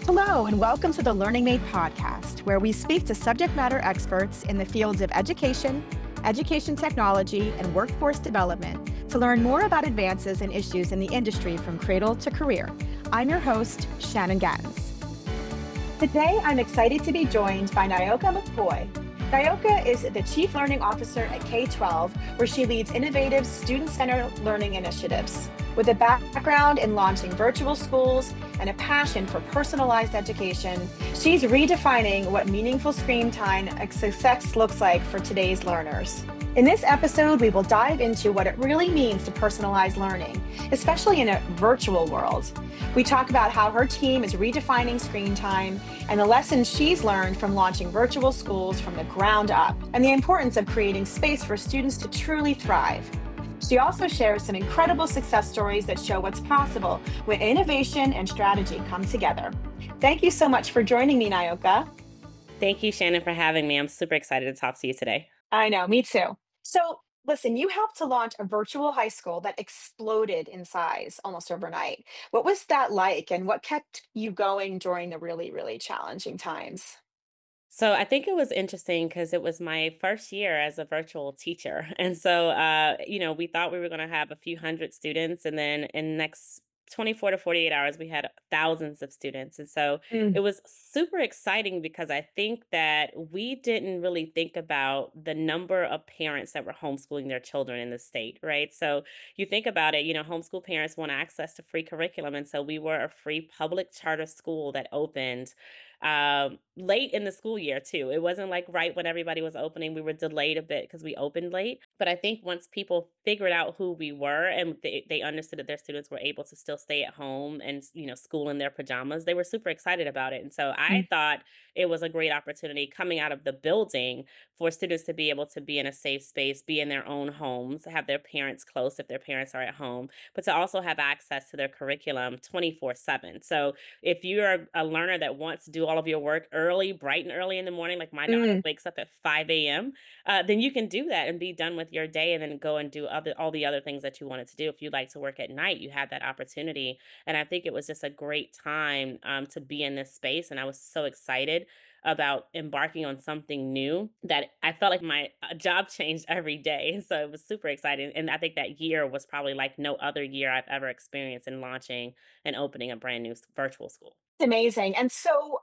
Hello, and welcome to the Learning Made podcast, where we speak to subject matter experts in the fields of education, education technology, and workforce development to learn more about advances and issues in the industry from cradle to career. I'm your host, Shannon Gattens. Today, I'm excited to be joined by Nyoka McCoy. Nyoka is the Chief Learning Officer at K-12, where she leads innovative student-centered learning initiatives. With a background in launching virtual schools and a passion for personalized education, she's redefining what meaningful screen time success looks like for today's learners. In this episode, we will dive into what it really means to personalize learning, especially in a virtual world. We talk about how her team is redefining screen time and the lessons she's learned from launching virtual schools from the ground up, and the importance of creating space for students to truly thrive. She also shares some incredible success stories that show what's possible when innovation and strategy come together. Thank you so much for joining me, Nyoka. Thank you, Shannon, for having me. I'm super excited to talk to you today. I know, me too. So, listen, you helped to launch a virtual high school that exploded in size almost overnight. What was that like, and what kept you going during the really, really challenging times? So I think it was interesting because it was my first year as a virtual teacher. And so, we thought we were going to have a few hundred students. And then in the next 24 to 48 hours, we had thousands of students. And so Mm, it was super exciting because I think that we didn't really think about the number of parents that were homeschooling their children in the state, right? So you think about it, homeschool parents want access to free curriculum. And so we were a free public charter school that opened late in the school year too. It wasn't like right when everybody was opening. We were delayed a bit because we opened late. But I think once people figured out who we were and they understood that their students were able to still stay at home and school in their pajamas, they were super excited about it. And so mm, I thought it was a great opportunity coming out of the building for students to be able to be in a safe space, be in their own homes, have their parents close if their parents are at home, but to also have access to their curriculum 24/7. So if you're a learner that wants to do all of your work early, bright and early in the morning, like my daughter mm. wakes up at 5 a.m., then you can do that and be done with your day and then go and do all the other things that you wanted to do. If you like to work at night, you have that opportunity. And I think it was just a great time to be in this space. And I was so excited about embarking on something new that I felt like my job changed every day. So it was super exciting. And I think that year was probably like no other year I've ever experienced in launching and opening a brand new virtual school. Amazing. And so,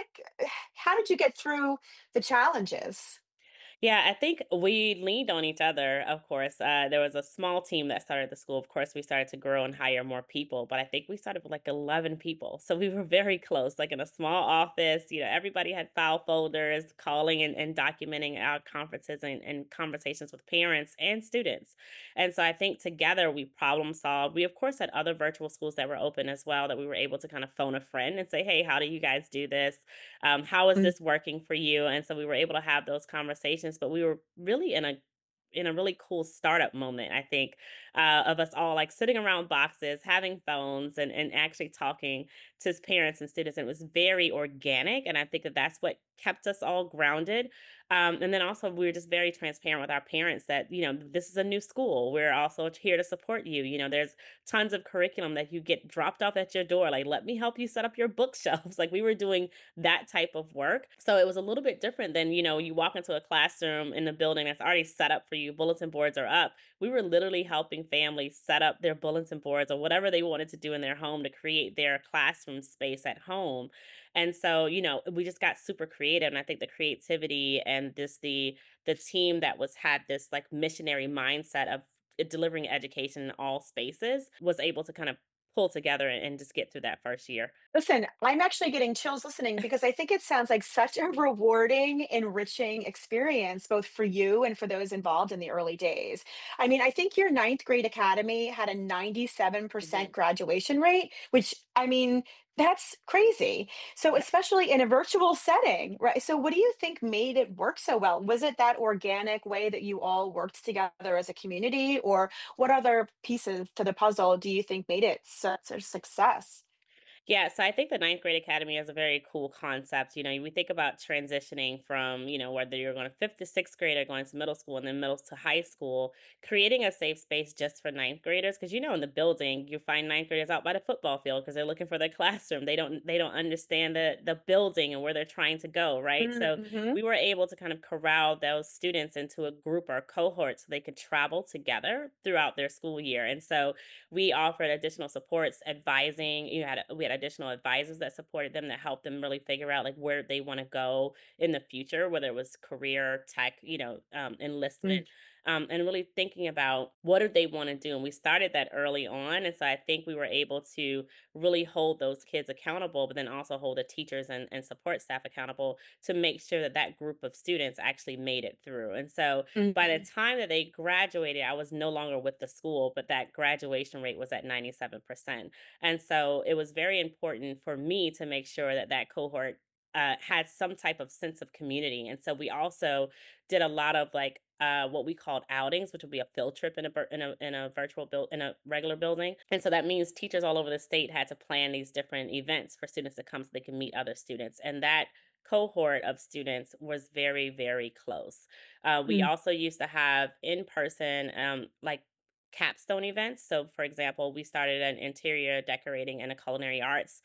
how did you get through the challenges? Yeah, I think we leaned on each other, of course. There was a small team that started the school. Of course, we started to grow and hire more people, but I think we started with like 11 people. So we were very close, like in a small office. Everybody had file folders, calling and documenting our conferences and conversations with parents and students. And so I think together we problem solved. We, of course, had other virtual schools that were open as well that we were able to kind of phone a friend and say, hey, how do you guys do this? How is Mm, this working for you? And so we were able to have those conversations, but we were really in a really cool startup moment, I think, of us all like sitting around boxes, having phones, and actually talking to parents and students. And it was very organic, and I think that that's what kept us all grounded. And then also, we were just very transparent with our parents that this is a new school. We're also here to support you. There's tons of curriculum that you get dropped off at your door. Like, let me help you set up your bookshelves. Like we were doing that type of work. So it was a little bit different than, you walk into a classroom in a building that's already set up for you, bulletin boards are up. We were literally helping families set up their bulletin boards or whatever they wanted to do in their home to create their classroom space at home. And so, we just got super creative. And I think the creativity and the team that was had this like missionary mindset of delivering education in all spaces was able to kind of pull together and just get through that first year. Listen, I'm actually getting chills listening because I think it sounds like such a rewarding, enriching experience, both for you and for those involved in the early days. I mean, I think your ninth grade academy had a 97% Mhm. graduation rate, which I mean, that's crazy. So, especially in a virtual setting, right? So, what do you think made it work so well? Was it that organic way that you all worked together as a community, or what other pieces to the puzzle do you think made it such a success? Yeah, so I think the ninth grade academy is a very cool concept. You know, we think about transitioning from, whether you're going to fifth to sixth grade or going to middle school and then middle to high school, creating a safe space just for ninth graders. Cause in the building, you find ninth graders out by the football field because they're looking for their classroom. They don't understand the building and where they're trying to go, right? So Mm-hmm. we were able to kind of corral those students into a group or cohort so they could travel together throughout their school year. And so we offered additional supports, advising. We had additional advisors that supported them that helped them really figure out like where they want to go in the future, whether it was career, tech, enlistment, and really thinking about what do they want to do. And we started that early on, and so I think we were able to really hold those kids accountable, but then also hold the teachers and support staff accountable to make sure that that group of students actually made it through. And so by the time that they graduated, I was no longer with the school, but that graduation rate was at 97%. And so it was very important for me to make sure that that cohort had some type of sense of community. And so we also did a lot of like what we called outings, which would be a field trip in a virtual build in a regular building. And so that means teachers all over the state had to plan these different events for students to come so they can meet other students. And that cohort of students was very, very close. We Mm. also used to have in person, like capstone events. So, for example, we started an interior decorating and a culinary arts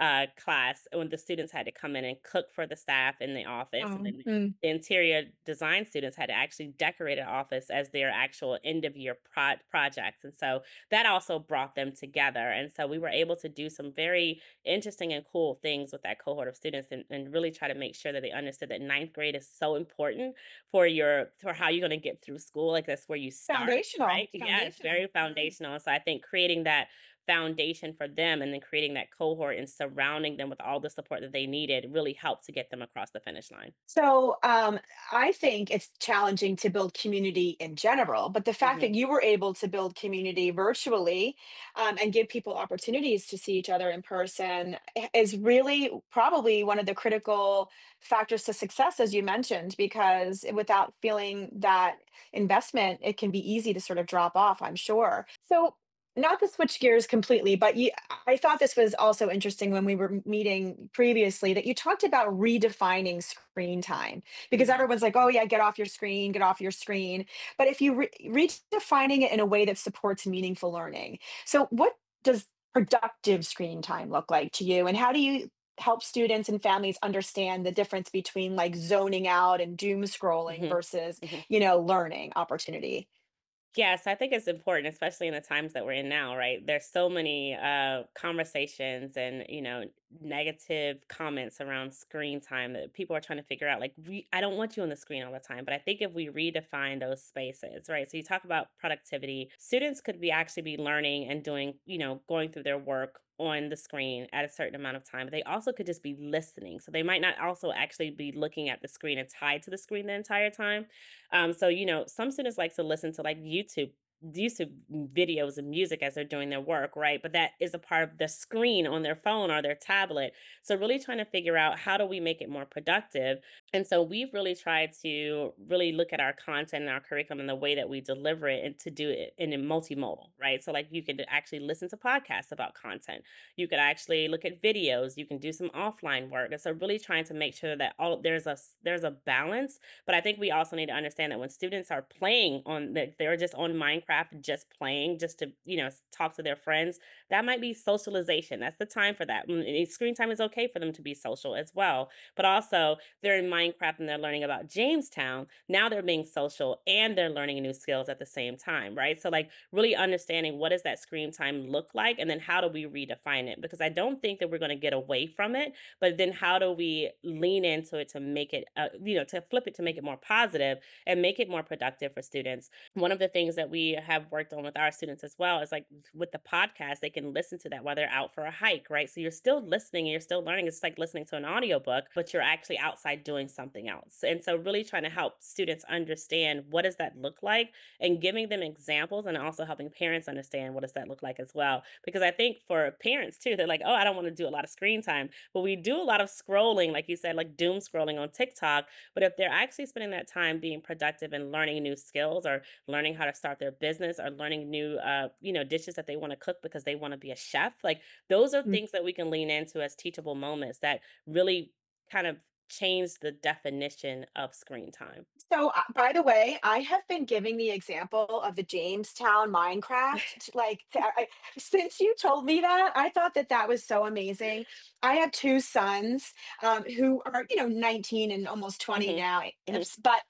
class when the students had to come in and cook for the staff in the office. And Oh, then mm. the interior design students had to actually decorate an office as their actual end of year projects. And so that also brought them together. And so we were able to do some very interesting and cool things with that cohort of students and really try to make sure that they understood that ninth grade is so important for how you're going to get through school. Like that's where you start, Foundational. right? Yeah, it's Foundational. very Mm. foundational. So I think creating that foundation for them and then creating that cohort and surrounding them with all the support that they needed really helped to get them across the finish line. So, I think it's challenging to build community in general, but the fact Mhm. that you were able to build community virtually, and give people opportunities to see each other in person is really probably one of the critical factors to success, as you mentioned, because without feeling that investment, it can be easy to sort of drop off, I'm sure. So, not to switch gears completely, but I thought this was also interesting when we were meeting previously that you talked about redefining screen time because Mhm. everyone's like, oh, yeah, get off your screen. But if you redefining it in a way that supports meaningful learning. So, what does productive screen time look like to you? And how do you help students and families understand the difference between like zoning out and doom scrolling Mhm. versus, Mhm. learning opportunity? Yes, I think it's important, especially in the times that we're in now, right? There's so many conversations and negative comments around screen time that people are trying to figure out. Like, I don't want you on the screen all the time, but I think if we redefine those spaces, right? So you talk about productivity, students could be actually be learning and doing, going through their work on the screen at a certain amount of time. But they also could just be listening, so they might not also actually be looking at the screen and tied to the screen the entire time. So some students like to listen to like YouTube videos and music as they're doing their work, right? But that is a part of the screen on their phone or their tablet. So really trying to figure out how do we make it more productive. And so we've really tried to really look at our content and our curriculum and the way that we deliver it and to do it in a multimodal, right? So like you could actually listen to podcasts about content. You could actually look at videos, you can do some offline work. And so really trying to make sure that all there's a balance, but I think we also need to understand that when students are playing on they're just on Minecraft, just playing, just to, talk to their friends, that might be socialization. That's the time for that. Screen time is okay for them to be social as well. But also, they're in Minecraft and they're learning about Jamestown. Now they're being social and they're learning new skills at the same time, right? So, like, really understanding what does that screen time look like, and then how do we redefine it? Because I don't think that we're going to get away from it, but then how do we lean into it to make it, to flip it to make it more positive and make it more productive for students? One of the things that we have worked on with our students as well is like with the podcast, they can listen to that while they're out for a hike, right? So you're still listening and you're still learning. It's like listening to an audiobook, but you're actually outside doing something else. And so really trying to help students understand what does that look like and giving them examples and also helping parents understand what does that look like as well. Because I think for parents too, they're like, oh, I don't want to do a lot of screen time, but we do a lot of scrolling, like you said, like doom scrolling on TikTok. But if they're actually spending that time being productive and learning new skills or learning how to start their business business or learning new, dishes that they want to cook because they want to be a chef. Like those are things that we can lean into as teachable moments that really kind of change the definition of screen time. So, by the way, I have been giving the example of the Jamestown Minecraft, since you told me that, I thought that that was so amazing. I have 2 sons, who are, 19 and almost 20 Hmm. now, Hmm.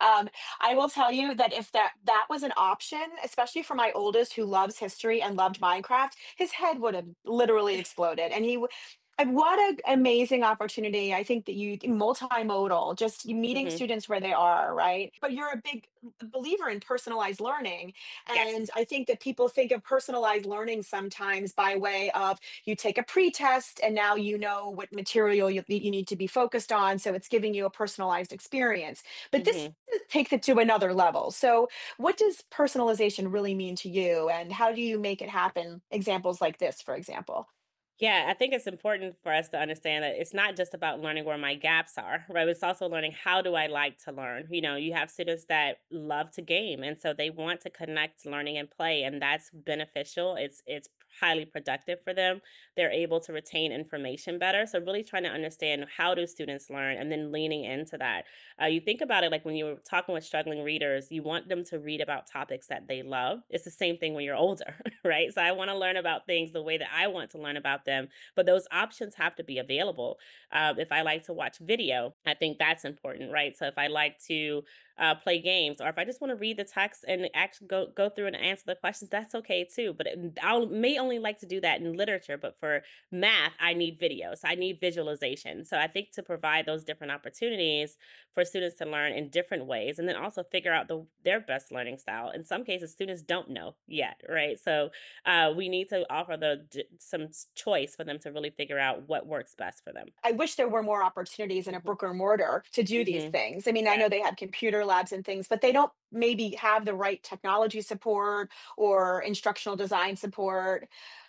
I will tell you that if that was an option, especially for my oldest who loves history and loved Minecraft, his head would have literally exploded, and what an amazing opportunity. I think that you multimodal, just you meeting Hmm. students where they are, right? But you're a big believer in personalized learning. And Yes. I think that people think of personalized learning sometimes by way of you take a pretest and now you know what material you need to be focused on. So it's giving you a personalized experience. But this Hmm. takes it to another level. So, what does personalization really mean to you? And how do you make it happen? Examples like this, for example. Yeah, I think it's important for us to understand that it's not just about learning where my gaps are, right? It's also learning how do I like to learn. You have students that love to game, and so they want to connect learning and play, and that's beneficial. It's highly productive for them. They're able to retain information better. So really trying to understand how do students learn, and then leaning into that. You think about it like when you were talking with struggling readers, you want them to read about topics that they love. It's the same thing when you're older, right? So I want to learn about things the way that I want to learn about them, but those options have to be available. If I like to watch video, I think that's important, right? So if I like to play games, or if I just want to read the text and actually go through and answer the questions, that's okay too. But I may only like to do that in literature, but for math, I need videos. I need visualization. So I think to provide those different opportunities for students to learn in different ways, and then also figure out their best learning style. In some cases, students don't know yet, right? So we need to offer some choice for them to really figure out what works best for them. I wish there were more opportunities in a Hmm. brick or mortar to do these Hmm. things. I mean, I Yes. know they have computer labs and things, but they don't maybe have the right technology support or instructional design support.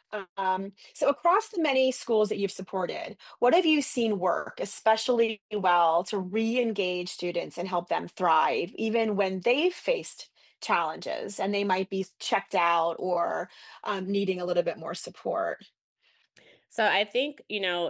So, across the many schools that you've supported, what have you seen work especially well to re engage students and help them thrive, even when they've faced challenges and they might be checked out or needing a little bit more support? So I think,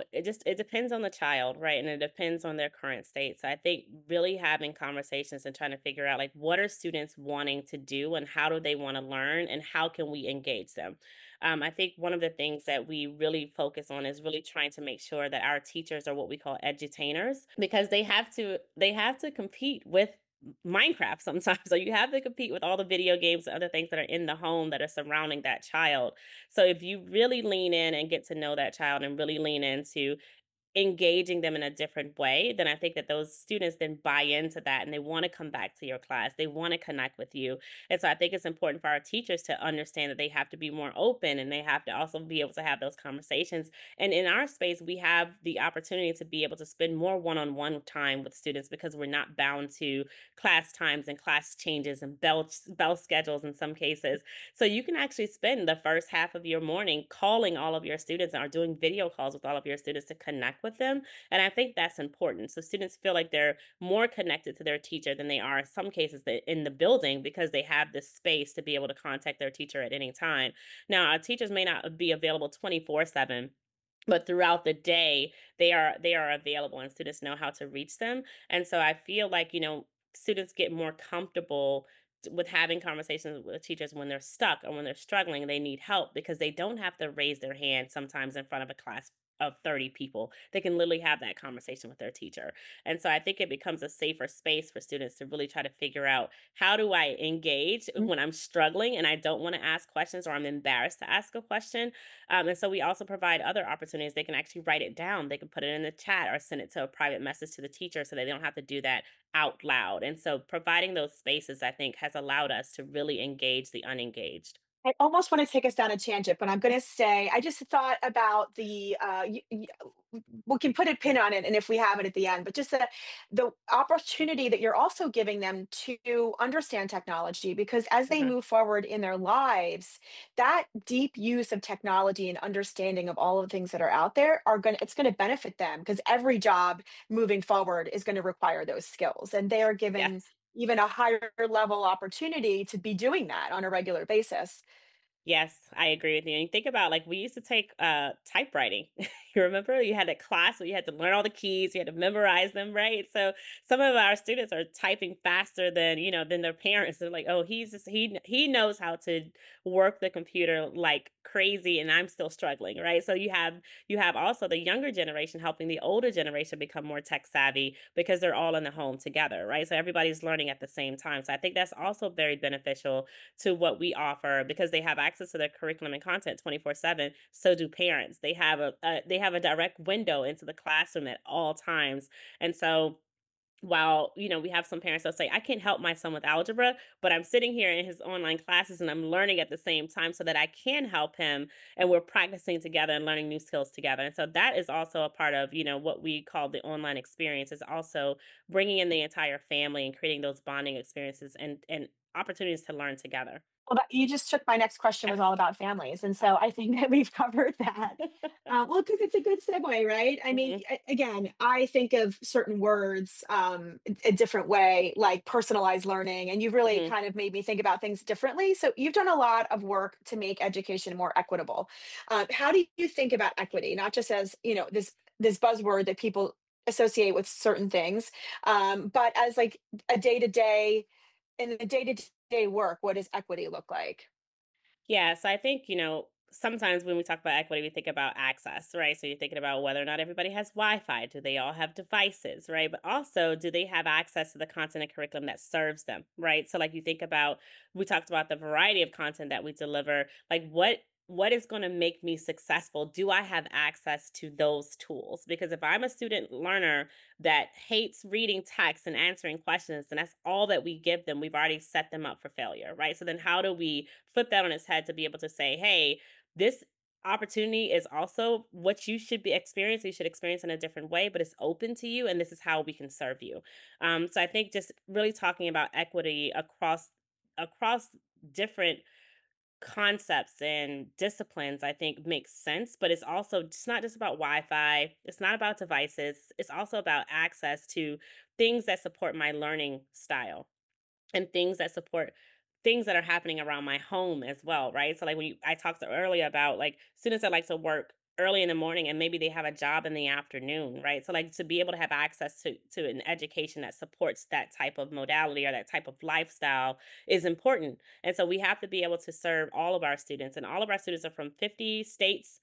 it depends on the child, right? And it depends on their current state. So I think really having conversations and trying to figure out like what are students wanting to do and how do they want to learn and how can we engage them. I think one of the things that we really focus on is really trying to make sure that our teachers are what we call edutainers, because they have to compete with Minecraft sometimes. So you have to compete with all the video games and other things that are in the home that are surrounding that child. So if you really lean in and get to know that child and really lean into engaging them in a different way, then I think that those students then buy into that and they want to come back to your class. They want to connect with you. And so I think it's important for our teachers to understand that they have to be more open and they have to also be able to have those conversations. And in our space, we have the opportunity to be able to spend more one-on-one time with students because we're not bound to class times and class changes and bell schedules in some cases. So you can actually spend the first half of your morning calling all of your students or doing video calls with all of your students to connect with them. And I think that's important. So students feel like they're more connected to their teacher than they are in some cases in the building because they have this space to be able to contact their teacher at any time. Now, our teachers may not be available 24/7, but throughout the day they are available and students know how to reach them. And so I feel like, students get more comfortable with having conversations with teachers when they're stuck or when they're struggling and they need help because they don't have to raise their hand sometimes in front of a class of 30 people. They can literally have that conversation with their teacher. And so I think it becomes a safer space for students to really try to figure out how do I engage when I'm struggling and I don't want to ask questions or I'm embarrassed to ask a question. And so we also provide other opportunities. They can actually write it down. They can put it in the chat or send it to a private message to the teacher so they don't have to do that out loud. And so providing those spaces, I think, has allowed us to really engage the unengaged. I almost want to take us down a tangent, but I'm going to say I just thought about we can put a pin on it, and if we have it at the end, but just the opportunity that you're also giving them to understand technology, because as they Mhm. move forward in their lives, that deep use of technology and understanding of all of the things that are out there it's going to benefit them because every job moving forward is going to require those skills, and they are given Yes. even a higher level opportunity to be doing that on a regular basis. Yes, I agree with you. And you think about like we used to take typewriting. You remember you had a class where you had to learn all the keys, you had to memorize them, right? So some of our students are typing faster than, than their parents. They're like, "Oh, he knows how to work the computer like crazy and I'm still struggling," right? So you have also the younger generation helping the older generation become more tech savvy because they're all in the home together, right? So everybody's learning at the same time. So I think that's also very beneficial to what we offer because they have access to their curriculum and content 24/7. So do parents. They have a direct window into the classroom at all times. And so while we have some parents that say I can't help my son with algebra, but I'm sitting here in his online classes and I'm learning at the same time so that I can help him, and we're practicing together and learning new skills together. And so that is also a part of what we call the online experience, is also bringing in the entire family and creating those bonding experiences and opportunities to learn together. Well, you just took my next question was all about families, and so I think that we've covered that. Well, because it's a good segue, right? I mean, Mhm, again, I think of certain words a different way, like personalized learning, and you've really mhm. kind of made me think about things differently. So you've done a lot of work to make education more equitable. How do you think about equity, not just as this buzzword that people associate with certain things, but as like a day to day in the day-to-day work, what does equity look like? Yeah, so I think, sometimes when we talk about equity, we think about access, right? So you're thinking about whether or not everybody has Wi Fi. Do they all have devices, right? But also, do they have access to the content and curriculum that serves them, right? So, like, you think about, we talked about the variety of content that we deliver. Like, what is going to make me successful? Do I have access to those tools? Because if I'm a student learner that hates reading text and answering questions, and that's all that we give them, we've already set them up for failure, right? So then how do we flip that on its head to be able to say, hey, this opportunity is also what you should be experiencing. You should experience in a different way, but it's open to you, and this is how we can serve you. So I think just really talking about equity across different concepts and disciplines, I think makes sense, but it's not just about Wi-Fi, it's not about devices, it's also about access to things that support my learning style and things that support things that are happening around my home as well, right? So like I talked earlier about like students that like to work early in the morning and maybe they have a job in the afternoon, right? So like to be able to have access to an education that supports that type of modality or that type of lifestyle is important. And so we have to be able to serve all of our students, and all of our students are from 50 states,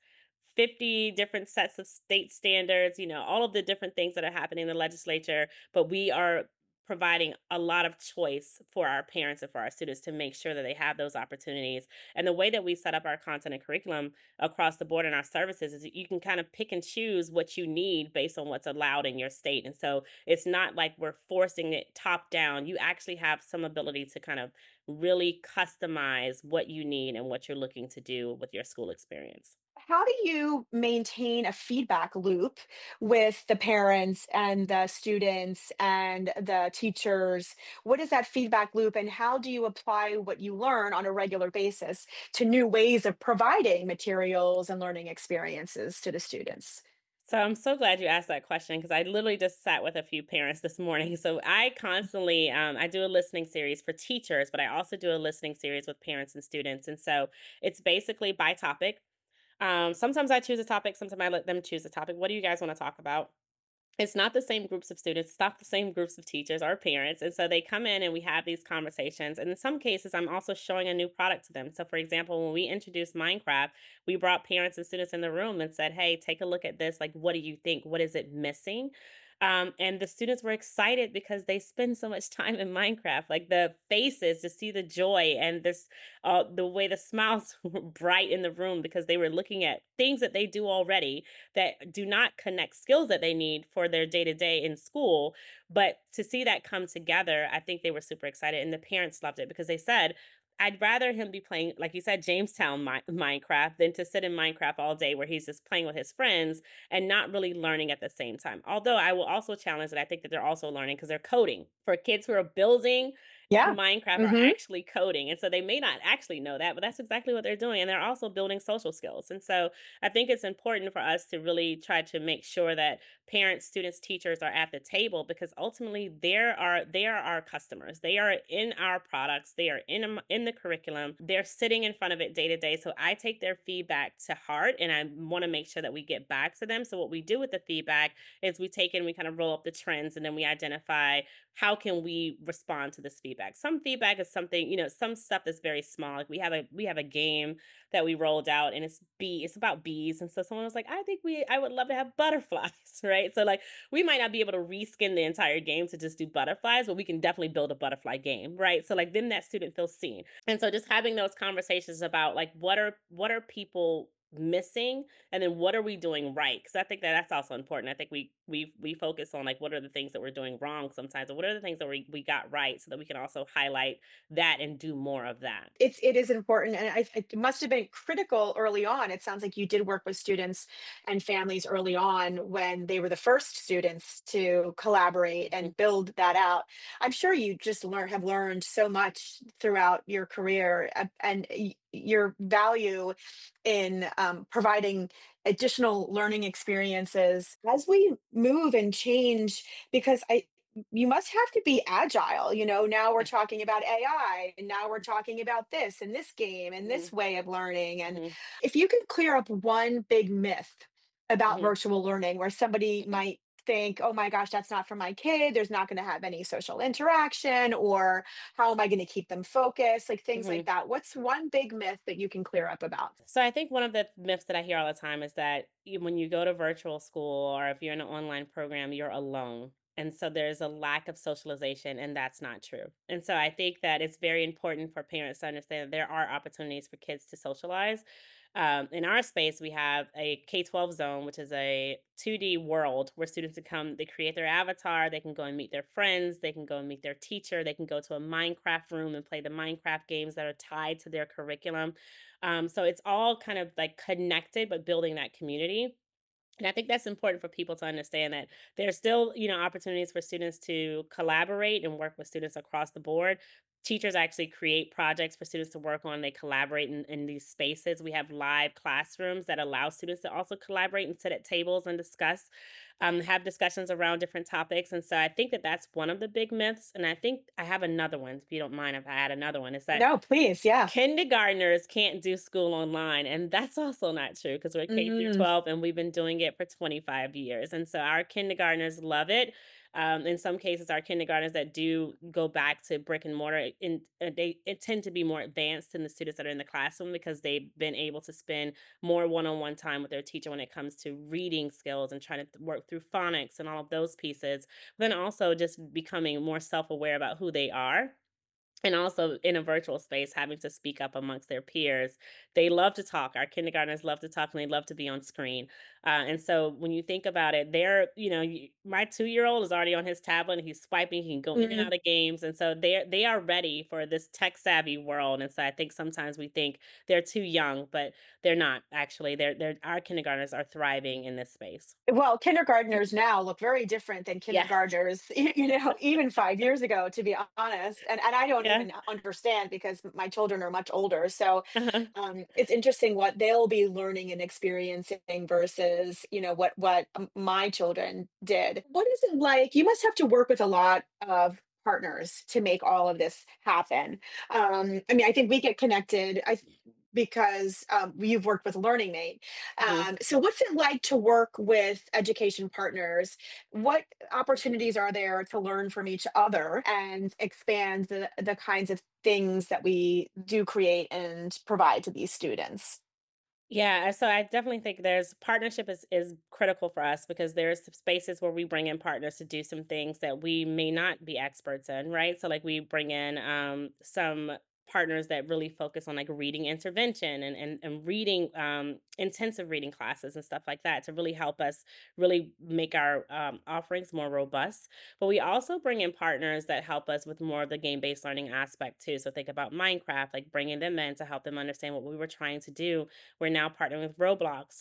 50 different sets of state standards, all of the different things that are happening in the legislature, but we are providing a lot of choice for our parents and for our students to make sure that they have those opportunities. And the way that we set up our content and curriculum across the board in our services is that you can kind of pick and choose what you need based on what's allowed in your state. And so it's not like we're forcing it top down. You actually have some ability to kind of really customize what you need and what you're looking to do with your school experience. How do you maintain a feedback loop with the parents and the students and the teachers? What is that feedback loop, and how do you apply what you learn on a regular basis to new ways of providing materials and learning experiences to the students? So I'm so glad you asked that question because I literally just sat with a few parents this morning. So I constantly I do a listening series for teachers, but I also do a listening series with parents and students. And so it's basically by topic. Sometimes I choose a topic, sometimes I let them choose a topic. What do you guys want to talk about? It's not the same groups of students, it's not the same groups of teachers or parents. And so they come in and we have these conversations. And in some cases, I'm also showing a new product to them. So, for example, when we introduced Minecraft, we brought parents and students in the room and said, hey, take a look at this. Like, what do you think? What is it missing? And the students were excited because they spend so much time in Minecraft. Like the faces to see the joy and the way the smiles were bright in the room because they were looking at things that they do already that do not connect skills that they need for their day to day in school. But to see that come together, I think they were super excited. And the parents loved it because they said, I'd rather him be playing, like you said, Jamestown Minecraft than to sit in Minecraft all day where he's just playing with his friends and not really learning at the same time. Although I will also challenge that I think that they're also learning because they're coding. For kids who are building Yeah. Minecraft are Hmm. actually coding. And so they may not actually know that, but that's exactly what they're doing. And they're also building social skills. And so I think it's important for us to really try to make sure that parents, students, teachers are at the table, because ultimately they are our customers. They are in our products. They are in the curriculum. They're sitting in front of it day to day. So I take their feedback to heart, and I want to make sure that we get back to them. So what we do with the feedback is we take and we kind of roll up the trends, and then we identify how can we respond to this feedback. Some feedback is something, some stuff that's very small. Like we have a game that we rolled out, and it's about bees. And so someone was like, I would love to have butterflies, right? So like we might not be able to reskin the entire game to just do butterflies, but we can definitely build a butterfly game, right? So like then that student feels seen. And so just having those conversations about like what are people missing, and then what are we doing right, because I think that that's also important. I think we focus on like what are the things that we're doing wrong sometimes, or what are the things that we got right, so that we can also highlight that and do more of that. It is important, and it must have been critical early on. It sounds like you did work with students and families early on when they were the first students to collaborate Mhm, and build that out. I'm sure you just have learned so much throughout your career, and your value in providing additional learning experiences as we move and change. Because you must have to be agile. Now we're yeah, talking about AI, and now we're talking about this and this game and mhm, this way of learning. And mhm, if you could clear up one big myth about mhm. virtual learning where somebody might think, oh my gosh, that's not for my kid, there's not going to have any social interaction, or how am I going to keep them focused, like things like Mhm. that, what's one big myth that you can clear up about? So I think one of the myths that I hear all the time is that when you go to virtual school, or if you're in an online program, you're alone. And so there's a lack of socialization, and that's not true. And so I think that it's very important for parents to understand that there are opportunities for kids to socialize. In our space, we have a K-12 zone, which is a 2D world where students can come, they create their avatar, they can go and meet their friends, they can go and meet their teacher, they can go to a Minecraft room and play the Minecraft games that are tied to their curriculum. So it's all kind of like connected, but building that community. And I think that's important for people to understand that there's still, opportunities for students to collaborate and work with students across the board. Teachers actually create projects for students to work on. They collaborate in these spaces. We have live classrooms that allow students to also collaborate and sit at tables and discuss, have discussions around different topics. And so I think that that's one of the big myths. And I think I have another one, if you don't mind if I add another one, is that No, please, yeah. kindergartners can't do school online, and that's also not true, because we're K through Mm. 12 and we've been doing it for 25 years. And so our kindergartners love it. In some cases, our kindergartners that do go back to brick and mortar, they tend to be more advanced than the students that are in the classroom, because they've been able to spend more one-on-one time with their teacher when it comes to reading skills and trying to work through phonics and all of those pieces. Then also just becoming more self-aware about who they are, and also in a virtual space, having to speak up amongst their peers. They love to talk. Our kindergartners love to talk, and they love to be on screen. And so when you think about it, my 2-year-old is already on his tablet, and he's swiping. He can go in and Mm. out of games, and so they are ready for this tech savvy world. And so I think sometimes we think they're too young, but they're not actually. They're our kindergartners are thriving in this space. Well, kindergartners now look very different than Yes. kindergartners, even 5 years ago, to be honest. And I don't Yeah. even understand because my children are much older. So Uh-huh. it's interesting what they'll be learning and experiencing versus, what my children did. What is it like? You must have to work with a lot of partners to make all of this happen. I mean, I think we get connected. Because you've worked with Learning Mate. Mhm. So, what's it like to work with education partners? What opportunities are there to learn from each other and expand the kinds of things that we do create and provide to these students? Yeah, so I definitely think there's partnership is critical for us, because there's some spaces where we bring in partners to do some things that we may not be experts in, right? So like we bring in some partners that really focus on like reading intervention and reading intensive reading classes and stuff like that, to really help us really make our offerings more robust. But we also bring in partners that help us with more of the game-based learning aspect too. So think about Minecraft, like bringing them in to help them understand what we were trying to do. We're now partnering with Roblox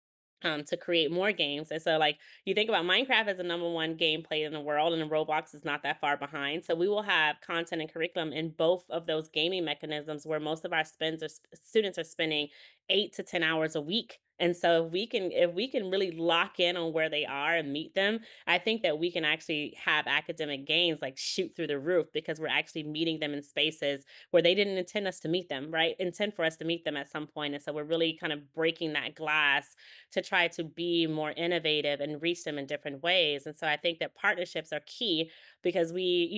to create more games. And so, like, you think about Minecraft as the number one game played in the world, and Roblox is not that far behind. So, we will have content and curriculum in both of those gaming mechanisms, where most of our students are spending 8 to 10 hours a week And so if we can really lock in on where they are and meet them, I think that we can actually have academic gains like shoot through the roof because we're actually meeting them in spaces where they didn't intend us to meet them, right? Intend for us to meet them at some point. And so we're really kind of breaking that glass to try to be more innovative and reach them in different ways. And so I think that partnerships are key because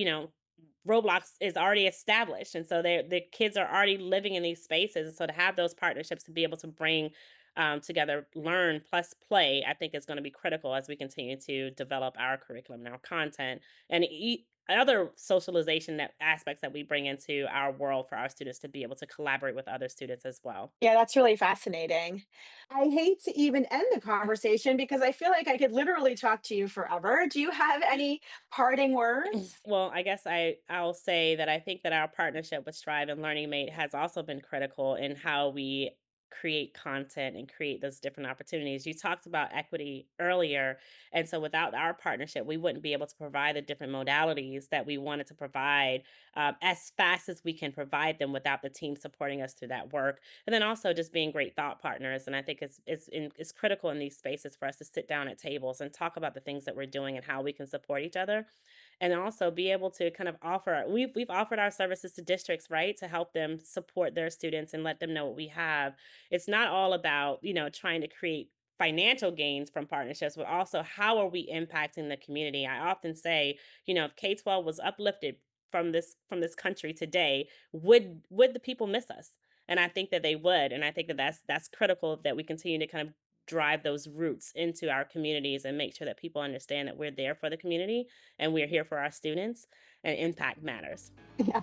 Roblox is already established. And so the kids are already living in these spaces. And so to have those partnerships to be able to bring together learn plus play, I think is going to be critical as we continue to develop our curriculum and our content and other socialization aspects that we bring into our world for our students to be able to collaborate with other students as well. Yeah, that's really fascinating. I hate to even end the conversation because I feel like I could literally talk to you forever. Do you have any parting words? Well, I guess I'll say that I think that our partnership with Strive and Learning Mate has also been critical in how we create content and create those different opportunities. You talked about equity earlier, and so without our partnership, we wouldn't be able to provide the different modalities that we wanted to provide as fast as we can provide them without the team supporting us through that work. And then also just being great thought partners. And I think it's critical in these spaces for us to sit down at tables and talk about the things that we're doing and how we can support each other and also be able to kind of offer we've offered our services to districts, right, to help them support their students and let them know what we have. It's not all about trying to create financial gains from partnerships, but also how are we impacting the community. I often say, if K-12 was uplifted from this country today, would the people miss us? And I think that they would, and I think that that's critical that we continue to kind of drive those roots into our communities and make sure that people understand that we're there for the community and we're here for our students and impact matters. Yeah.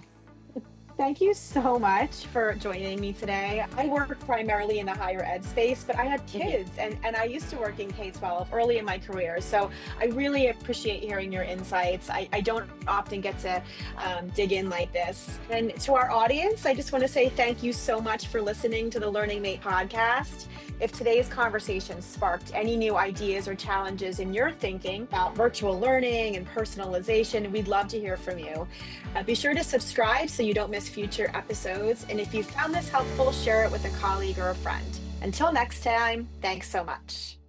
Thank you so much for joining me today. I work primarily in the higher ed space, but I have Mhm. kids and I used to work in K 12 early in my career. So I really appreciate hearing your insights. I don't often get to dig in like this. And to our audience, I just want to say thank you so much for listening to the Learning Mate podcast. If today's conversation sparked any new ideas or challenges in your thinking about virtual learning and personalization, we'd love to hear from you. Be sure to subscribe so you don't miss future episodes. And if you found this helpful, share it with a colleague or a friend. Until next time, thanks so much.